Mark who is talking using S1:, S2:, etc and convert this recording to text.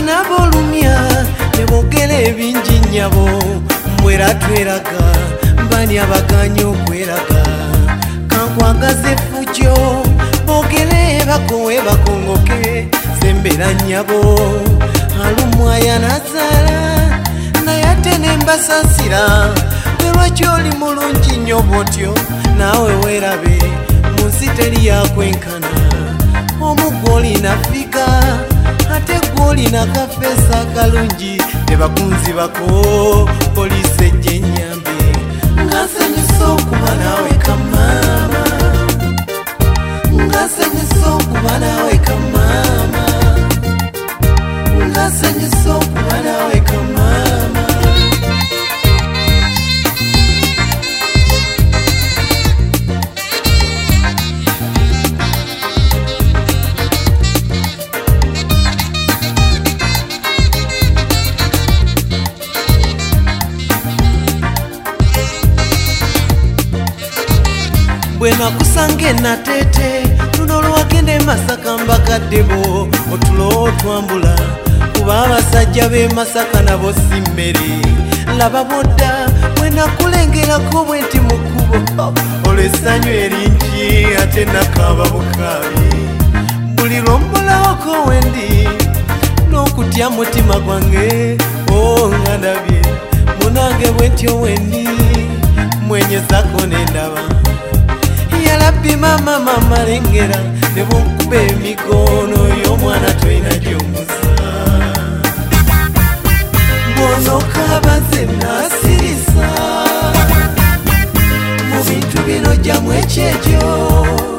S1: balina bolumya ne boogera ebingi nnyabo mbwera tweraga bani abaganya okweraga kankwagaze fujjo boogere bakowe bakongoke sembera nnyabo alumwaya nazaala naye ate ne mbasasira lwaki oli mulungi nnyo bwotyo naawe weerabe mu nsi teri yakwenkana omuggo olina figa ate gwolina kafeesa akalungi tebakunzi bako poliisi ejja ennyambe ngansanyusa okuba naawe kamaama ngansanyusa okuba naawe kamaama ngansanyusa okuba naawe kamaama bwe nakusanga enatete luno lwagende Masaka mbakaddebo otulo otwambula kuba abasajja b'e Masaka nabo si mmere laba bodda bwe nakulengerako bwe nti mu kkubo olw'essanyu eringi ate nakaaba bukaabi buli lwombulawoko wendi n'okutya mutima gwange nga ndabye munange bwe ntyo wendi mwenyezako nendaba yalabbi mama lengera ne bunkuba emigono y'omwana toyina gy'omusa bw'onokaaba nze naasirisa mu bintu bino gyamu ekyekyo